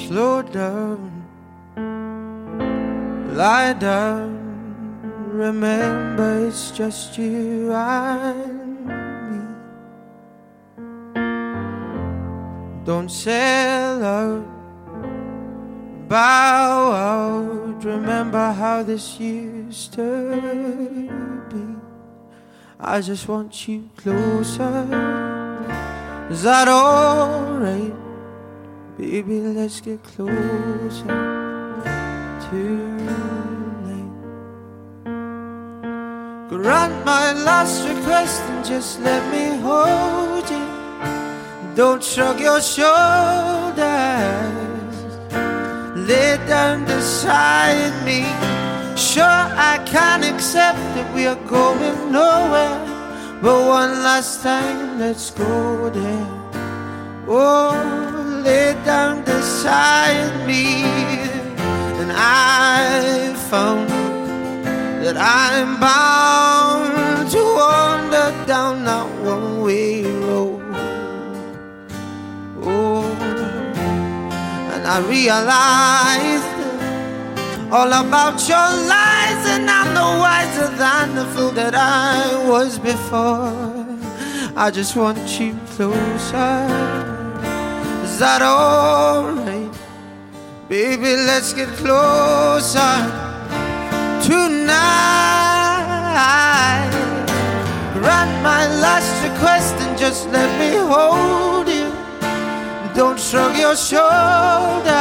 Slow down, lie down. Remember it's just you and me. Don't sell out, bow out. Remember how this used to be. I just want you closer. Is that alright? Baby, let's get closer tonight. Grant my last request and just let me hold you. Don't shrug your shoulders. Lay down beside me. Sure, I can accept that we are going nowhere, but one last time, let's go there. Oh, lay down beside me. And I found that I'm bound to wander down that one-way road. Oh, and I realized all about your lies, and I'm no wiser than the fool that I was before. I just want you closer. Is that alright? Baby, let's get closer tonight. Grant my last request and just let me hold you. Don't shrug your shoulders.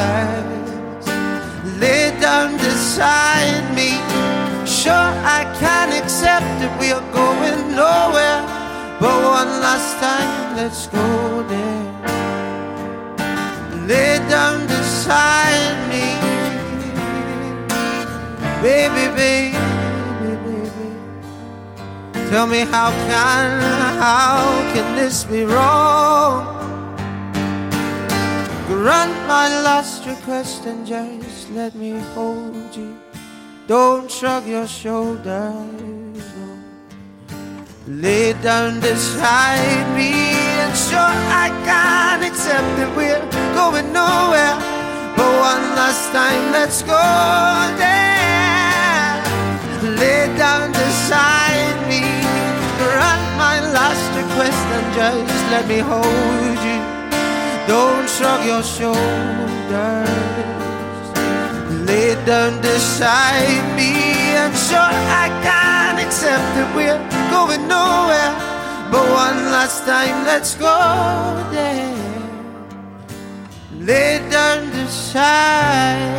Lay down beside me. Sure, I can accept that we are going nowhere, but one last time, let's go there. Lay down beside me. Baby, baby, baby. Tell me how can this be wrong? Grant my last request and just let me hold you. Don't shrug your shoulders, no. Lay down beside me. And sure, I can accept that we're going nowhere, but one last time, let's go there. Lay down beside me. Grant my last request and just let me hold you. Don't shrug your shoulders. Lay down beside me. I'm sure I can accept that we're going nowhere, but one last time, let's go there. Lay down beside